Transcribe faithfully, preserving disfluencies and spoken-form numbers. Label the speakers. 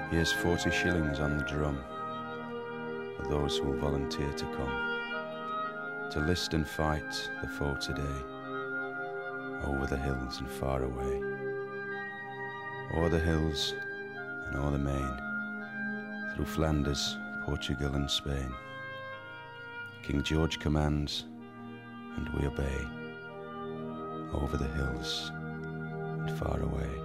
Speaker 1: Here's forty shillings on the drum for those who volunteer to come to list and fight the foe today, over the hills and far away, o'er the hills and o'er the main, through Flanders, Portugal and Spain. King George commands and we obey, over the hills and far away.